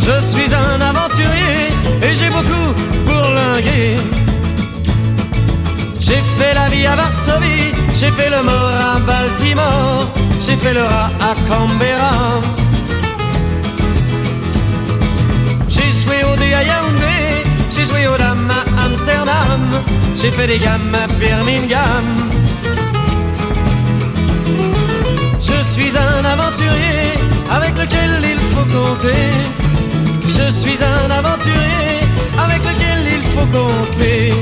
Je suis un aventurier et j'ai beaucoup bourlingué. J'ai fait la vie à Varsovie, j'ai fait le mort à Baltimore, j'ai fait le rat à Canberra. J'ai joué au dé à Yaoundé, j'ai joué aux dames à Amsterdam, j'ai fait des gammes à Birmingham. Je suis un aventurier avec lequel il faut compter. Je suis un aventurier avec lequel il faut compter.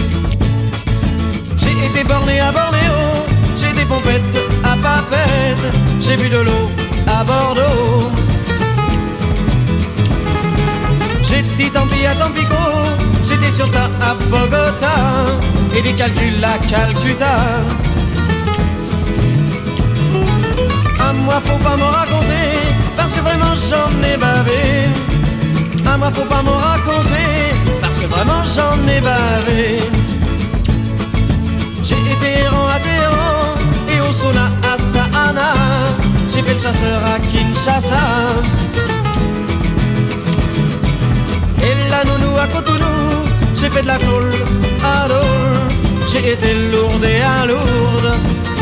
J'ai été borné à Bornéo, j'ai des pompettes à Papeete, j'ai bu de l'eau à Bordeaux. J'ai dit tant pis à Tampico, j'étais sur ta à Bogota, et des calculs à Calcutta. À moi faut pas m'en raconter, parce que vraiment j'en ai bavé. À moi faut pas m'en raconter, parce que vraiment j'en ai bavé. J'ai été errant à Téhéran et au sauna à Sahana. J'ai fait le chasseur à Kinshasa et la nounou à Cotonou. J'ai fait de la tôle à Dole. J'ai été lourde et à Lourdes.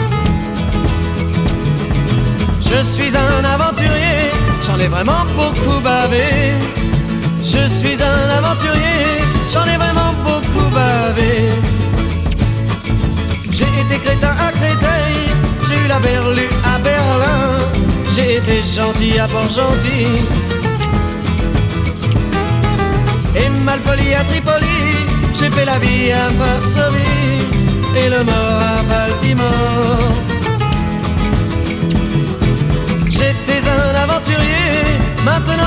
Je suis un aventurier, j'en ai vraiment beaucoup bavé. Je suis un aventurier, j'en ai vraiment beaucoup bavé. J'ai été crétin à Créteil, j'ai eu la berlue à Berlin, j'ai été gentil à Port-Gentil et malpoli à Tripoli. J'ai fait la vie à Varsovie et le mort à Baltimore. J'étais un aventurier, maintenant